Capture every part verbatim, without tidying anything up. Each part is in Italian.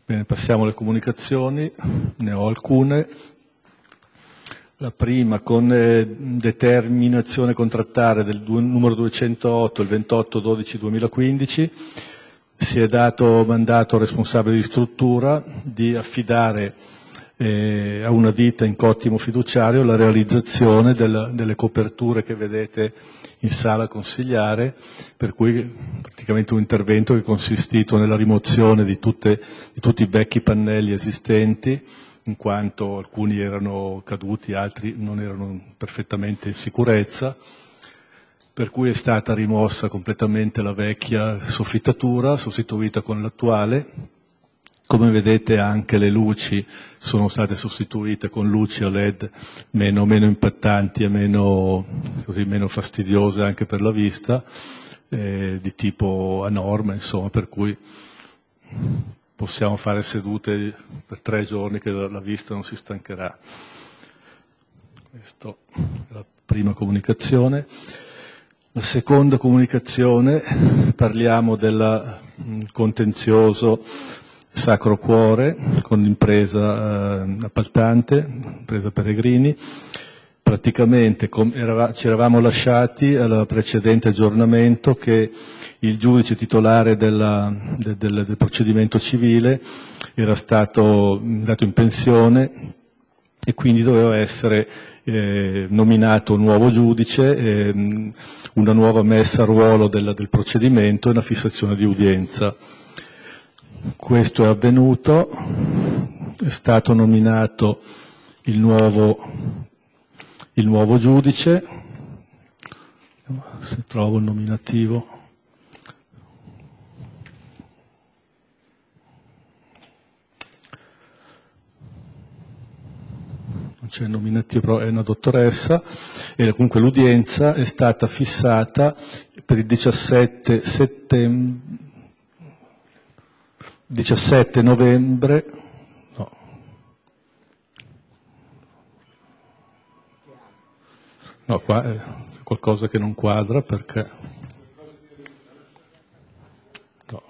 Bene, passiamo alle comunicazioni, ne ho alcune. La prima, con eh, determinazione contrattare del du- numero duecentootto, il ventotto dodici duemilaquindici, si è dato mandato al responsabile di struttura di affidare eh, a una ditta in cottimo fiduciario la realizzazione del, delle coperture che vedete in sala consigliare, per cui praticamente un intervento che è consistito nella rimozione di, tutte, di tutti i vecchi pannelli esistenti, in quanto alcuni erano caduti, altri non erano perfettamente in sicurezza, per cui è stata rimossa completamente la vecchia soffittatura, sostituita con l'attuale. Come vedete anche le luci sono state sostituite con luci a led meno, meno impattanti e meno, così, meno fastidiose anche per la vista, eh, di tipo a norma, insomma, per cui possiamo fare sedute per tre giorni che la, la vista non si stancherà. Questa è la prima comunicazione. La seconda comunicazione, parliamo del contenzioso Sacro Cuore con l'impresa eh, appaltante, impresa Peregrini. Praticamente com- erava- ci eravamo lasciati al precedente aggiornamento che il giudice titolare della, de- del, del procedimento civile era stato dato in pensione e quindi doveva essere eh, nominato un nuovo giudice, eh, una nuova messa a ruolo del, del procedimento e una fissazione di udienza. Questo è avvenuto, è stato nominato il nuovo, il nuovo giudice, se trovo il nominativo. Non c'è il nominativo, però è una dottoressa, e comunque l'udienza è stata fissata per il diciassette settembre. diciassette novembre, no, no, qua è qualcosa che non quadra perché, no,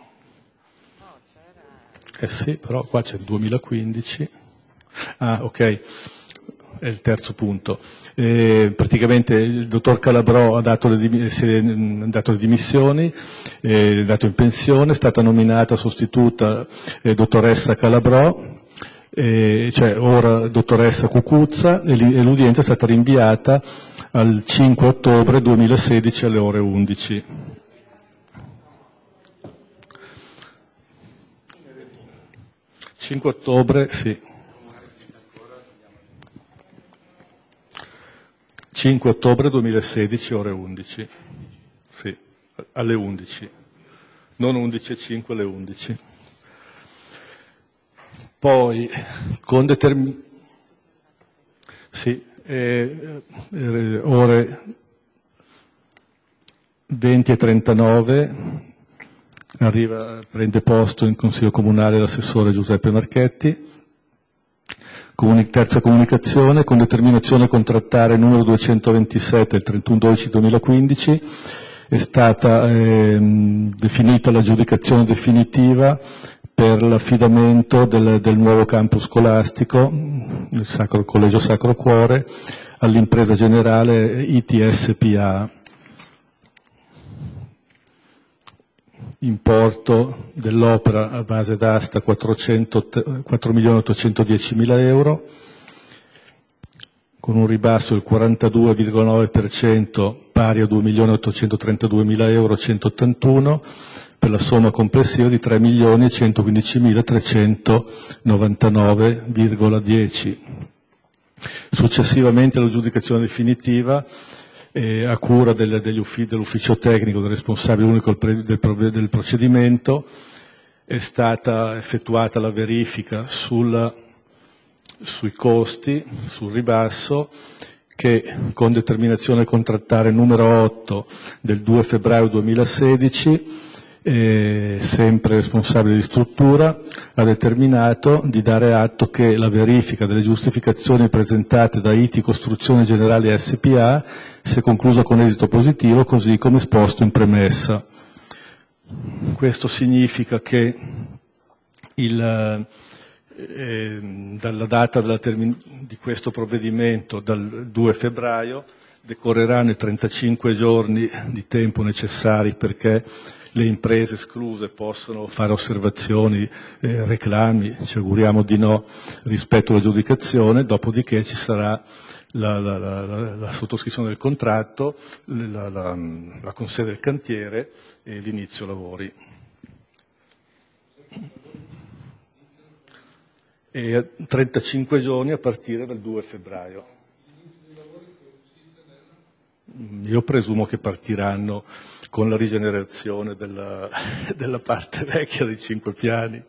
eh sì, però qua c'è il duemilaquindici, ah ok, è il terzo punto. Eh, praticamente il dottor Calabrò ha dato le, si è dato le dimissioni, è dato in pensione, è stata nominata sostituta eh, dottoressa Calabrò, eh, cioè ora dottoressa Cucuzza, e, li, e l'udienza è stata rinviata al cinque ottobre duemilasedici alle ore undici. cinque ottobre, sì. cinque ottobre duemilasedici, ore undici. Sì, alle undici. Non undici e cinque, alle undici. Poi, con determinazione... Sì, eh, eh, ore venti e trentanove arriva, prende posto in Consiglio Comunale l'assessore Giuseppe Marchetti. Comuni- terza comunicazione, con determinazione contrattare numero duecentoventisette del trentuno dodici duemilaquindici è stata ehm, definita l'aggiudicazione definitiva per l'affidamento del, del nuovo campus scolastico, il Sacro, Collegio Sacro Cuore, all'impresa generale I T S P A. Importo dell'opera a base d'asta quattro milioni ottocentodieci mila euro, con un ribasso del quarantadue virgola nove per cento pari a due milioni ottocentotrentadue mila euro centottantuno, per la somma complessiva di tre milioni centoquindici mila trecentonovantanove virgola dieci. Successivamente all'aggiudicazione definitiva, Eh, a cura del, degli uffici, dell'ufficio tecnico del responsabile unico del, del, del procedimento, è stata effettuata la verifica sul, sui costi, sul ribasso, che con determinazione contrattare numero otto del due febbraio duemilasedici, eh, sempre responsabile di struttura, ha determinato di dare atto che la verifica delle giustificazioni presentate da I T I Costruzioni Generali S P A si è conclusa con esito positivo, così come esposto in premessa. Questo significa che il, eh, dalla data della termin- di questo provvedimento, dal due febbraio, decorreranno i trentacinque giorni di tempo necessari perché le imprese escluse possano fare osservazioni, eh, reclami, ci auguriamo di no, rispetto all'aggiudicazione, dopodiché ci sarà la, la, la, la, la sottoscrizione del contratto, la, la, la consegna del cantiere e l'inizio lavori. E trentacinque giorni a partire dal due febbraio. Io presumo che partiranno con la rigenerazione della, della parte vecchia dei cinque piani.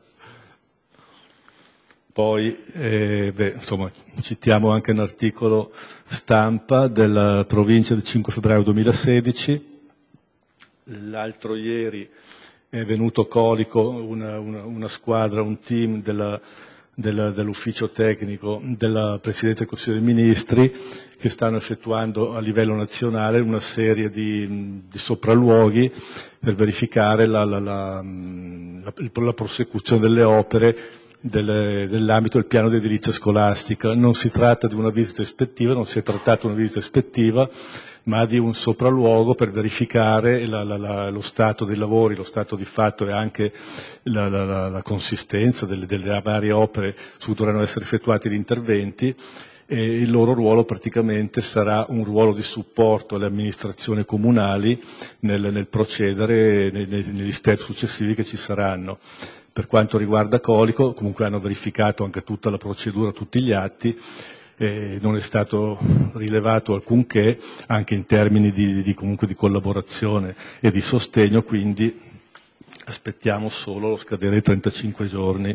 Poi, eh, beh, insomma, citiamo anche un articolo stampa della provincia del cinque febbraio duemilasedici. L'altro ieri è venuto Colico, una, una, una squadra, un team della, della, dell'ufficio tecnico della Presidenza del Consiglio dei Ministri, che stanno effettuando a livello nazionale una serie di, di sopralluoghi per verificare la, la, la, la, la prosecuzione delle opere Del, nell'ambito del piano di edilizia scolastica. Non si tratta di una visita ispettiva, non si è trattato di una visita ispettiva, ma di un sopralluogo per verificare la, la, la, lo stato dei lavori, lo stato di fatto e anche la, la, la, la consistenza delle, delle varie opere su cui dovranno essere effettuati gli interventi. E il loro ruolo praticamente sarà un ruolo di supporto alle amministrazioni comunali nel, nel procedere nei, negli step successivi che ci saranno. Per quanto riguarda Colico, comunque hanno verificato anche tutta la procedura, tutti gli atti, eh, non è stato rilevato alcunché, anche in termini di, di, comunque di collaborazione e di sostegno, quindi aspettiamo solo lo scadere dei trentacinque giorni.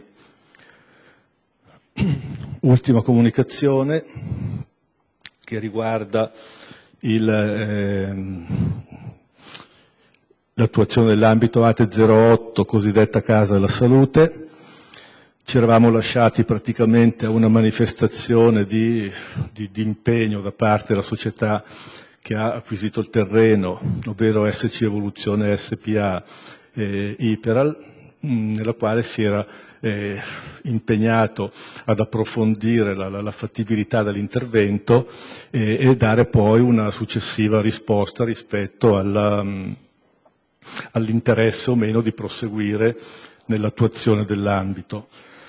Ultima comunicazione che riguarda il, ehm, l'attuazione dell'ambito A T E zero otto, cosiddetta Casa della Salute. Ci eravamo lasciati praticamente a una manifestazione di, di, di impegno da parte della società che ha acquisito il terreno, ovvero S C Evoluzione S P A eh, Iperal, mh, nella quale si era eh, impegnato ad approfondire la, la, la fattibilità dell'intervento eh, e dare poi una successiva risposta rispetto alla, mh, all'interesse o meno di proseguire nell'attuazione dell'ambito.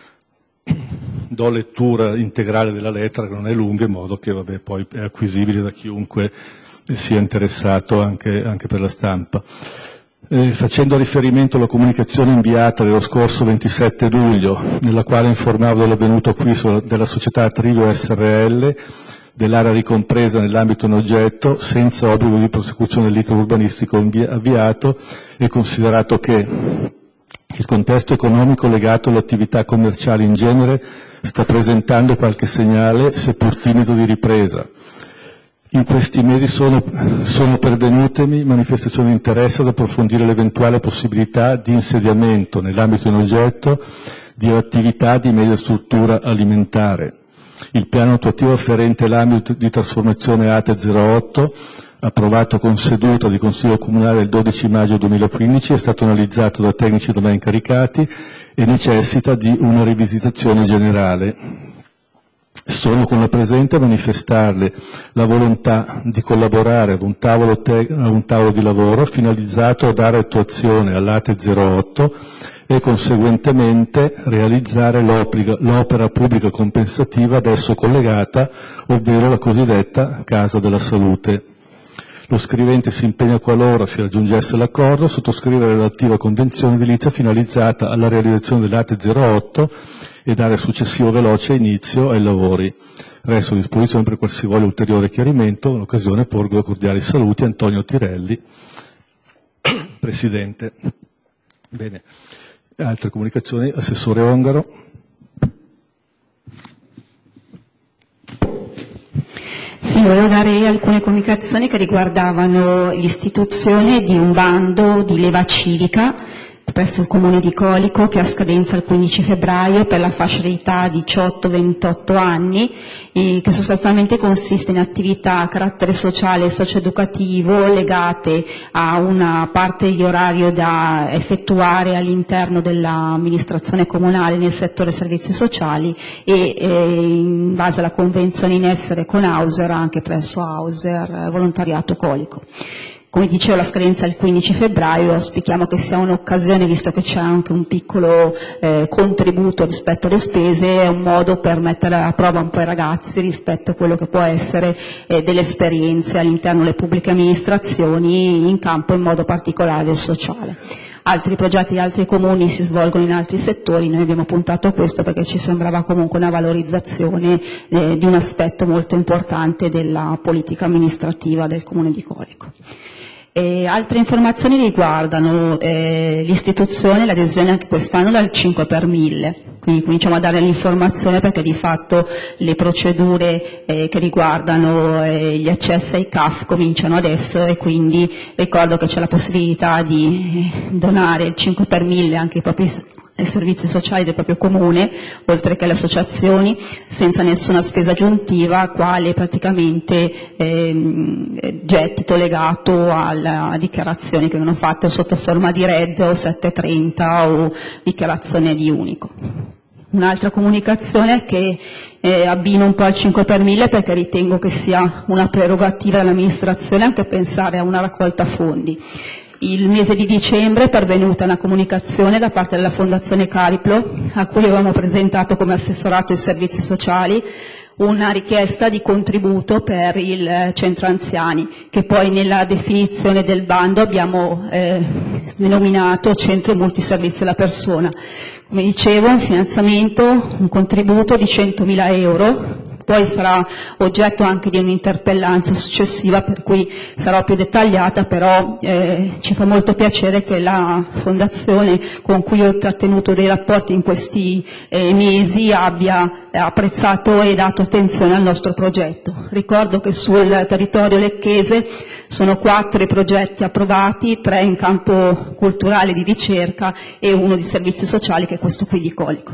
Do lettura integrale della lettera, che non è lunga, in modo che vabbè, poi è acquisibile da chiunque sia interessato anche, anche per la stampa. Eh, facendo riferimento alla comunicazione inviata dello scorso ventisette luglio, nella quale informavo dell'avvenuto acquisto della società Trilio S R L dell'area ricompresa nell'ambito in oggetto, senza obbligo di prosecuzione dell'iter urbanistico avviato, e considerato che il contesto economico legato all'attività commerciale in genere sta presentando qualche segnale, seppur timido, di ripresa. In questi mesi sono, sono pervenutemi manifestazioni di interesse ad approfondire l'eventuale possibilità di insediamento nell'ambito in oggetto di attività di media struttura alimentare. Il piano attuativo afferente all'ambito di trasformazione A T E zero otto, approvato con seduta di Consiglio Comunale il dodici maggio duemilaquindici, è stato analizzato da tecnici da me incaricati e necessita di una rivisitazione generale. Sono con la presente a manifestarle la volontà di collaborare ad un tavolo, te- a un tavolo di lavoro finalizzato a dare attuazione all'A T E zero otto e conseguentemente realizzare l'opera pubblica compensativa ad esso collegata, ovvero la cosiddetta Casa della Salute. Lo scrivente si impegna, qualora si raggiungesse l'accordo, a sottoscrivere la relativa convenzione edilizia finalizzata alla realizzazione dell'A T E zero otto e dare successivo veloce inizio ai lavori. Resto a disposizione per qualsivoglia ulteriore chiarimento. In occasione porgo cordiali saluti. Antonio Tirelli, Presidente. Bene. Altre comunicazioni? Assessore Ongaro. Sì, volevo dare alcune comunicazioni che riguardavano l'istituzione di un bando di leva civica presso il Comune di Colico, che ha scadenza il quindici febbraio per la fascia di età diciotto ventotto anni, eh, che sostanzialmente consiste in attività a carattere sociale e socio-educativo legate a una parte di orario da effettuare all'interno dell'amministrazione comunale nel settore servizi sociali e eh, in base alla convenzione in essere con Auser anche presso Auser Volontariato Colico. Come dicevo, la scadenza è il quindici febbraio, auspichiamo che sia un'occasione, visto che c'è anche un piccolo eh, contributo rispetto alle spese, è un modo per mettere alla prova un po' i ragazzi rispetto a quello che può essere eh, delle esperienze all'interno delle pubbliche amministrazioni in campo, in modo particolare del sociale. Altri progetti di altri comuni si svolgono in altri settori, noi abbiamo puntato a questo perché ci sembrava comunque una valorizzazione eh, di un aspetto molto importante della politica amministrativa del Comune di Colico. E altre informazioni riguardano eh, l'istituzione e l'adesione anche quest'anno dal cinque per mille, quindi cominciamo a dare l'informazione perché di fatto le procedure eh, che riguardano eh, gli accessi ai C A F cominciano adesso e quindi ricordo che c'è la possibilità di donare il cinque per mille anche ai propri servizi sociali del proprio comune, oltre che alle associazioni, senza nessuna spesa aggiuntiva, quale praticamente ehm, gettito legato alle dichiarazioni che vengono fatte sotto forma di R E D o settecentotrenta o dichiarazione di unico. Un'altra comunicazione che eh, abbino un po' al cinque per mille perché ritengo che sia una prerogativa dell'amministrazione anche pensare a una raccolta fondi. Il mese di dicembre è pervenuta una comunicazione da parte della Fondazione Cariplo, a cui avevamo presentato come assessorato ai servizi sociali una richiesta di contributo per il centro anziani, che poi nella definizione del bando abbiamo eh, denominato centro multiservizi alla persona. Come dicevo, un finanziamento, un contributo di centomila euro, poi sarà oggetto anche di un'interpellanza successiva per cui sarò più dettagliata, però eh, ci fa molto piacere che la Fondazione con cui ho trattenuto dei rapporti in questi eh, mesi abbia apprezzato e dato attenzione al nostro progetto. Ricordo che sul territorio lecchese sono quattro i progetti approvati, tre in campo culturale di ricerca e uno di servizi sociali, che è questo qui di Colico.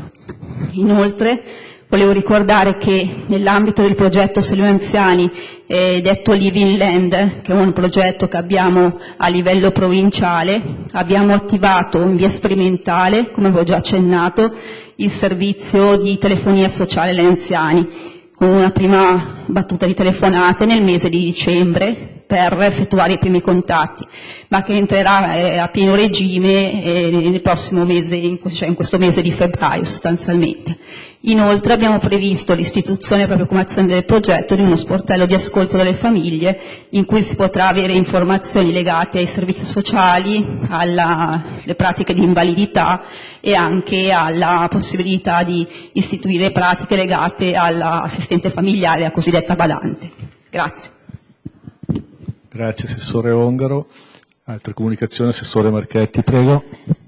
Inoltre volevo ricordare che nell'ambito del progetto Soli Anziani, eh, detto Living Land, che è un progetto che abbiamo a livello provinciale, abbiamo attivato in via sperimentale, come avevo già accennato, il servizio di telefonia sociale agli anziani, con una prima battuta di telefonate nel mese di dicembre per effettuare i primi contatti, ma che entrerà eh, a pieno regime eh, nel prossimo mese, in, cioè in questo mese di febbraio sostanzialmente. Inoltre abbiamo previsto l'istituzione, proprio come azione del progetto, di uno sportello di ascolto delle famiglie in cui si potrà avere informazioni legate ai servizi sociali, alle pratiche di invalidità e anche alla possibilità di istituire pratiche legate all'assistente familiare, la cosiddetta badante. Grazie. Grazie Assessore Ongaro. Altre comunicazioni, Assessore Marchetti, prego.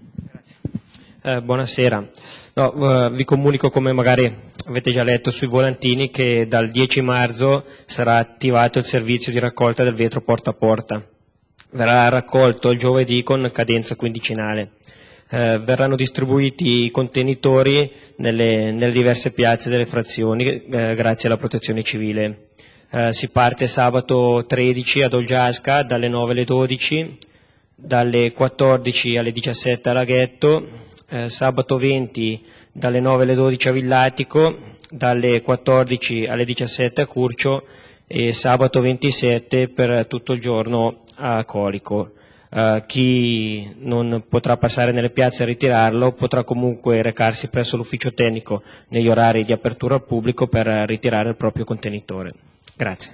Eh, buonasera. No, uh, vi comunico, come magari avete già letto sui volantini, che dal dieci marzo sarà attivato il servizio di raccolta del vetro porta a porta. Verrà raccolto il giovedì con cadenza quindicinale. Eh, verranno distribuiti i contenitori nelle, nelle diverse piazze delle frazioni eh, grazie alla protezione civile. Eh, si parte sabato tredici ad Olgiasca dalle nove alle dodici, dalle quattordici alle diciassette a Laghetto, eh, sabato venti dalle nove alle dodici a Villatico, dalle quattordici alle diciassette a Curcio e sabato ventisette per tutto il giorno a Colico. Uh, chi non potrà passare nelle piazze a ritirarlo potrà comunque recarsi presso l'ufficio tecnico negli orari di apertura al pubblico per ritirare il proprio contenitore. Grazie.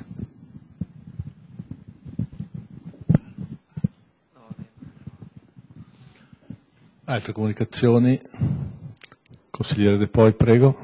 Altre comunicazioni? Consigliere De Poi, prego.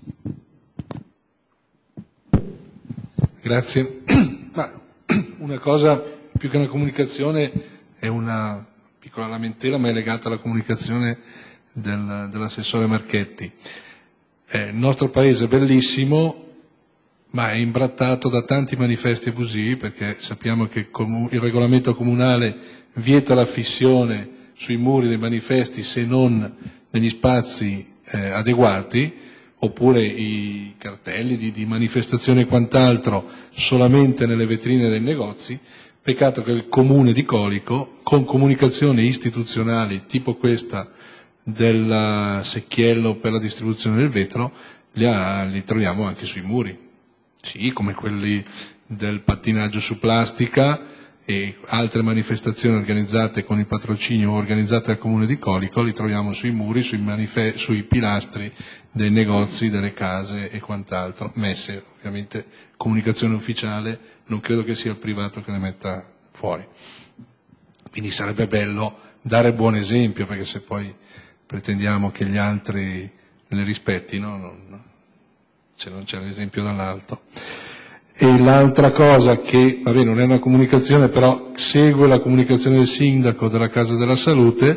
Grazie. Ma una cosa più che una comunicazione è una piccola lamentela, ma è legata alla comunicazione del, dell'assessore Marchetti. Eh, il nostro paese è bellissimo, ma è imbrattato da tanti manifesti abusivi, perché sappiamo che il regolamento comunale vieta la fissione sui muri dei manifesti se non negli spazi eh, adeguati, oppure i cartelli di, di manifestazione e quant'altro solamente nelle vetrine dei negozi. Peccato che il comune di Colico, con comunicazioni istituzionali tipo questa del secchiello per la distribuzione del vetro, li, ha, li troviamo anche sui muri, sì, come quelli del pattinaggio su plastica e altre manifestazioni organizzate con il patrocinio o organizzate dal comune di Colico, li troviamo sui muri, sui, manife- sui pilastri dei negozi, delle case e quant'altro, messe ovviamente comunicazione ufficiale, non credo che sia il privato che le metta fuori. Quindi sarebbe bello dare buon esempio, perché se poi pretendiamo che gli altri le rispettino, non, se non c'è l'esempio dall'alto. E l'altra cosa che, vabbè, non è una comunicazione, però segue la comunicazione del sindaco della Casa della Salute,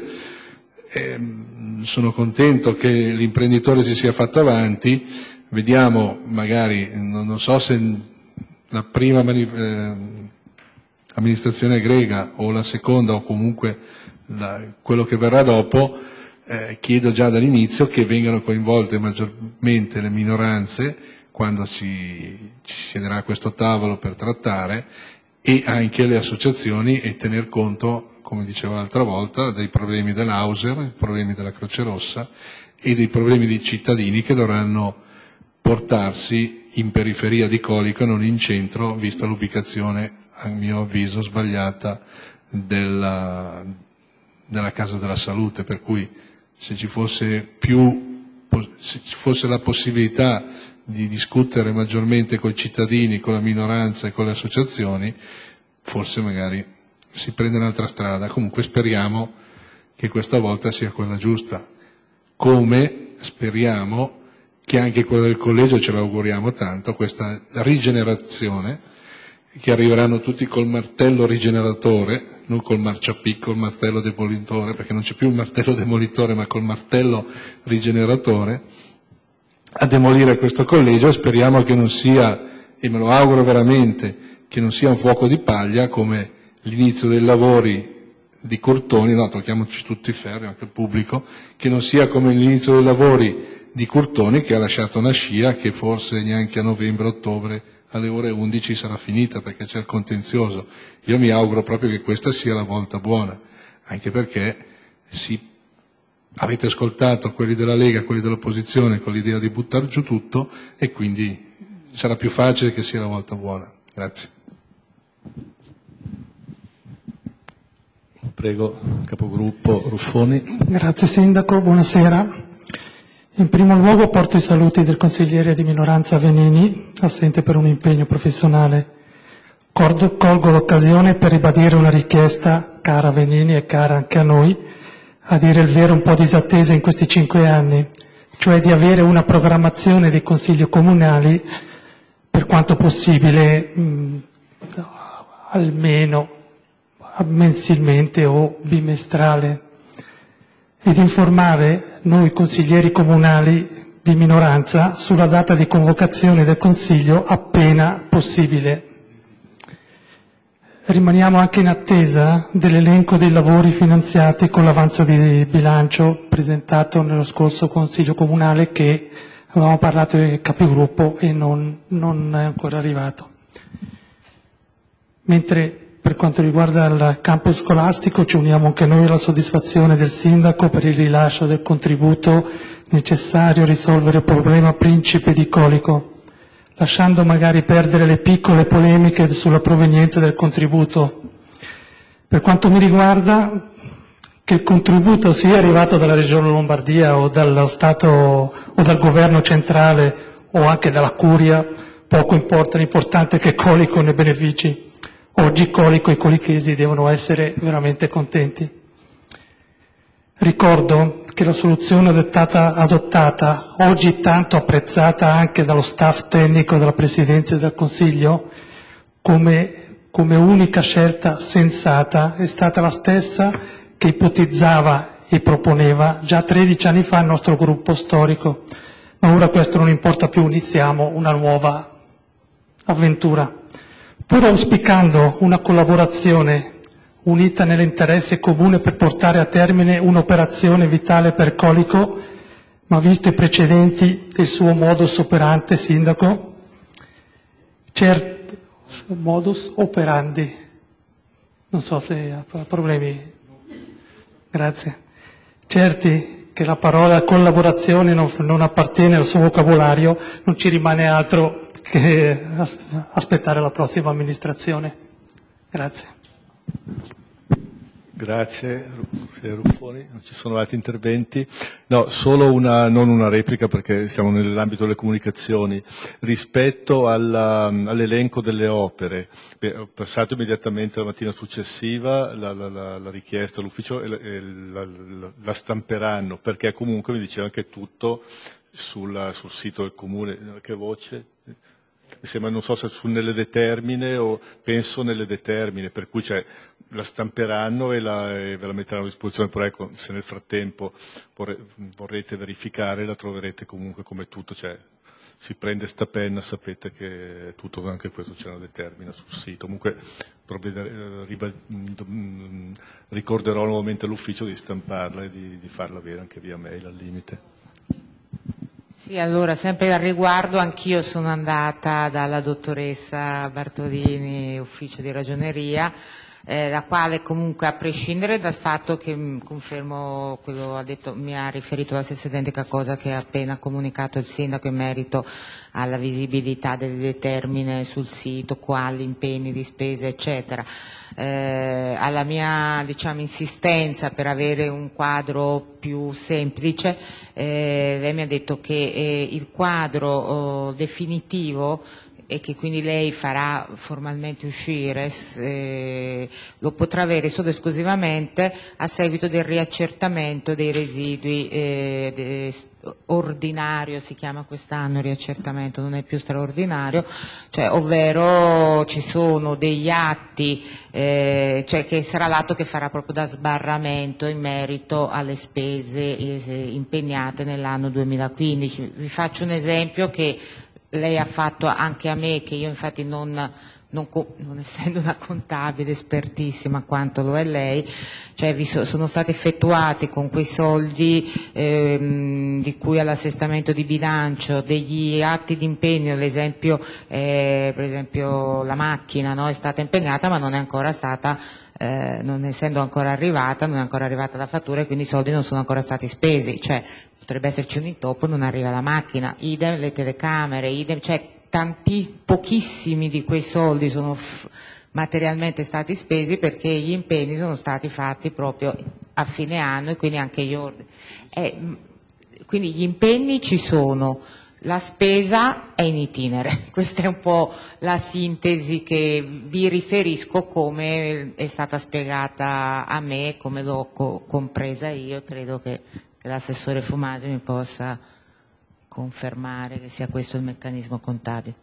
ehm, sono contento che l'imprenditore si sia fatto avanti, vediamo magari, non, non so se la prima manif- eh, amministrazione grega o la seconda o comunque la, quello che verrà dopo, eh, chiedo già dall'inizio che vengano coinvolte maggiormente le minoranze quando si, ci siederà a questo tavolo per trattare, e anche le associazioni, e tener conto, come dicevo l'altra volta, dei problemi dell'Auser, dei problemi della Croce Rossa e dei problemi dei cittadini che dovranno portarsi in periferia di Colico e non in centro, vista l'ubicazione, a mio avviso, sbagliata della, della Casa della Salute, per cui se ci fosse più, se ci fosse la possibilità di discutere maggiormente con i cittadini, con la minoranza e con le associazioni, forse magari si prende un'altra strada. Comunque speriamo che questa volta sia quella giusta, come speriamo che anche quella del collegio, ce l'auguriamo tanto, questa rigenerazione, che arriveranno tutti col martello rigeneratore, non col marciapiccolo, col martello demolitore, perché non c'è più il martello demolitore, ma col martello rigeneratore, a demolire questo collegio. Speriamo che non sia, e me lo auguro veramente, che non sia un fuoco di paglia come l'inizio dei lavori di Curtoni, no, tocchiamoci tutti i ferri, anche il pubblico, che non sia come l'inizio dei lavori di Curtoni, che ha lasciato una scia che forse neanche a novembre-ottobre alle ore undici sarà finita, perché c'è il contenzioso. Io mi auguro proprio che questa sia la volta buona, anche perché si avete ascoltato quelli della Lega, quelli dell'opposizione con l'idea di buttare giù tutto, e quindi sarà più facile che sia la volta buona. Grazie. Prego, capogruppo Ruffoni. Grazie Sindaco, buonasera. In primo luogo porto i saluti del consigliere di minoranza Venini, assente per un impegno professionale. Colgo, colgo l'occasione per ribadire una richiesta cara a Venini e cara anche a noi, a dire il vero un po' disattesa in questi cinque anni, cioè di avere una programmazione dei consigli comunali per quanto possibile mh, almeno mensilmente o bimestrale, ed informare noi consiglieri comunali di minoranza sulla data di convocazione del Consiglio appena possibile. Rimaniamo anche in attesa dell'elenco dei lavori finanziati con l'avanzo di bilancio presentato nello scorso Consiglio Comunale, che avevamo parlato di capigruppo e non, non è ancora arrivato. Mentre per quanto riguarda il campo scolastico ci uniamo anche noi alla soddisfazione del Sindaco per il rilascio del contributo necessario a risolvere il problema principe di Colico, lasciando magari perdere le piccole polemiche sulla provenienza del contributo. Per quanto mi riguarda, che il contributo sia arrivato dalla Regione Lombardia o dallo Stato o dal Governo centrale o anche dalla Curia, poco importa, l'importante è che Colico ne benefici. Oggi Colico e i colichesi devono essere veramente contenti. Ricordo che la soluzione adottata, adottata, oggi tanto apprezzata anche dallo staff tecnico della Presidenza e del Consiglio, come, come unica scelta sensata, è stata la stessa che ipotizzava e proponeva già tredici anni fa il nostro gruppo storico. Ma ora questo non importa più, iniziamo una nuova avventura. Pur auspicando una collaborazione unita nell'interesse comune per portare a termine un'operazione vitale per Colico, ma visto i precedenti del suo modus operandi, Sindaco, certo, modus operandi, non so se ha problemi, grazie, certi che la parola collaborazione non, non appartiene al suo vocabolario, non ci rimane altro che aspettare la prossima amministrazione. Grazie. Grazie, Ruffoni. Non ci sono altri interventi? No, solo una, non una replica perché siamo nell'ambito delle comunicazioni. Rispetto alla, all'elenco delle opere, beh, ho passato immediatamente la mattina successiva la, la, la, la richiesta all'ufficio e, la, e la, la, la stamperanno, perché comunque mi diceva che tutto sulla, sul sito del comune. Che voce? Mi sembra, non so se su nelle determine o penso nelle determine, per cui cioè, la stamperanno e, la, e ve la metteranno a disposizione, però ecco, se nel frattempo vorre, vorrete verificare la troverete comunque come tutto, cioè si prende sta penna, sapete che tutto, anche questo c'è una determina sul sito. Comunque ricorderò nuovamente all'ufficio di stamparla e di, di farla avere anche via mail al limite. Sì, allora, sempre al riguardo, anch'io sono andata dalla dottoressa Bartolini, ufficio di ragioneria, eh, la quale comunque, a prescindere dal fatto che mh, confermo quello ha detto, mi ha riferito la stessa identica cosa che ha appena comunicato il sindaco in merito alla visibilità delle determine sul sito, quali impegni di spese, eccetera. Eh, alla mia, diciamo, insistenza per avere un quadro più semplice, eh, lei mi ha detto che eh, il quadro oh, definitivo e che quindi lei farà formalmente uscire, eh, lo potrà avere solo esclusivamente a seguito del riaccertamento dei residui eh, de, ordinario, si chiama quest'anno riaccertamento, non è più straordinario, cioè, ovvero ci sono degli atti, eh, cioè che sarà l'atto che farà proprio da sbarramento in merito alle spese eh, impegnate nell'anno duemilaquindici. Vi faccio un esempio che lei ha fatto anche a me, che io infatti non, non, non essendo una contabile espertissima quanto lo è lei, cioè vi so, sono stati effettuati con quei soldi ehm, di cui all'assestamento di bilancio degli atti di impegno, ad esempio, eh, per esempio la macchina, no, è stata impegnata ma non è ancora stata, eh, non essendo ancora arrivata, non è ancora arrivata la fattura e quindi i soldi non sono ancora stati spesi, cioè potrebbe esserci un intoppo, non arriva la macchina, idem le telecamere, idem, cioè tanti, pochissimi di quei soldi sono f- materialmente stati spesi perché gli impegni sono stati fatti proprio a fine anno e quindi anche gli ordini. Eh, quindi gli impegni ci sono, la spesa è in itinere, questa è un po' la sintesi che vi riferisco come è stata spiegata a me, come l'ho co- compresa io, credo che l'assessore Fumasi mi possa confermare che sia questo il meccanismo contabile.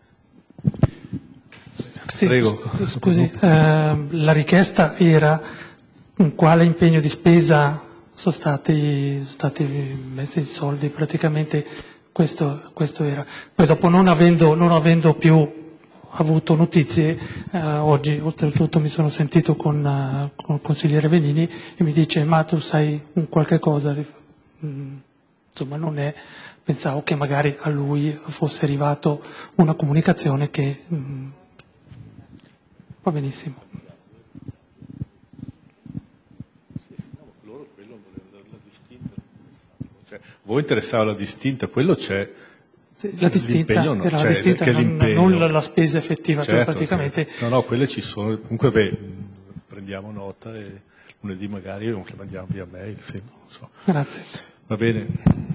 Sì, Prego. Scusi, eh, la richiesta era in quale impegno di spesa sono stati, sono stati messi i soldi, praticamente questo, questo era. Poi dopo non avendo, non avendo più avuto notizie, eh, oggi oltretutto mi sono sentito con, uh, con il consigliere Venini e mi dice ma tu sai un qualche cosa? Insomma, non è, pensavo che magari a lui fosse arrivato una comunicazione che mh, va benissimo. Cioè, voi interessava la distinta, quello c'è. Sì, la distinta no, era cioè, la distinta, non, non la, la spesa effettiva, certo, cioè praticamente. Certo. No, no, quelle ci sono. Comunque, beh, prendiamo nota e lunedì magari lo mandiamo via mail, sì, non so. Grazie. Va bene.